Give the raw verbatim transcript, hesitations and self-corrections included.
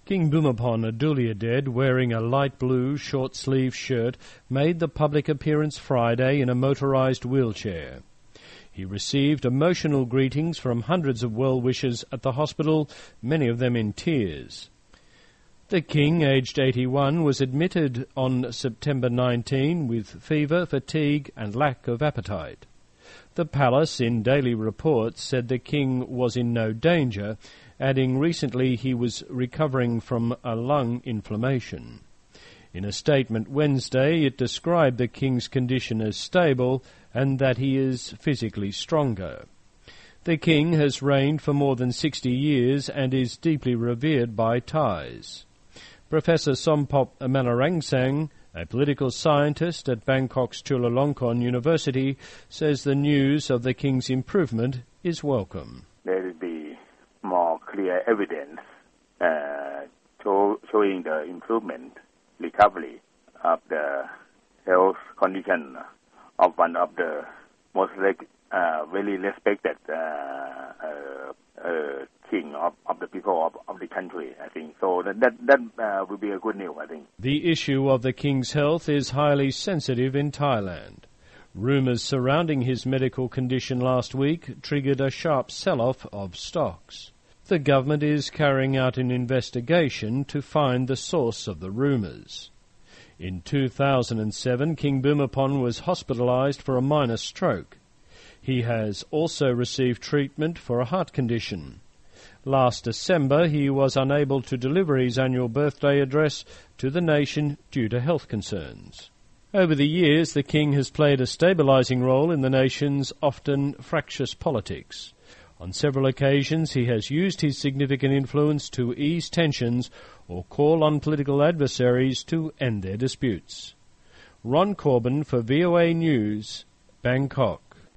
King Bhumibol Adulyadej, wearing a light blue short-sleeved shirt, made the public appearance Friday in a motorized wheelchair. He received emotional greetings from hundreds of well-wishers at the hospital, many of them in tears. The king, aged eighty-one, was admitted on September nineteenth with fever, fatigue and lack of appetite. The palace, in daily reports, said the king was in no danger, adding recently he was recovering from a lung inflammation. In a statement Wednesday, it described the king's condition as stable and that he is physically stronger. The king has reigned for more than sixty years and is deeply revered by Thais. Professor Sompop Amalarangsang, a political scientist at Bangkok's Chulalongkorn University, says the news of the king's improvement is welcome. There will be more clear evidence uh, show, showing the improvement, recovery of the health condition of one of the most uh, very respected uh, uh, uh, king of, of the people of, of the country, I think. So that that, that uh, will be a good news, I think. The issue of the king's health is highly sensitive in Thailand. Rumours surrounding his medical condition last week triggered a sharp sell-off of stocks. The government is carrying out an investigation to find the source of the rumours. In two thousand seven, King Bhumibol was hospitalised for a minor stroke. He has also received treatment for a heart condition. Last December, he was unable to deliver his annual birthday address to the nation due to health concerns. Over the years, the king has played a stabilising role in the nation's often fractious politics. On several occasions, he has used his significant influence to ease tensions or call on political adversaries to end their disputes. Ron Corbin for V O A News, Bangkok.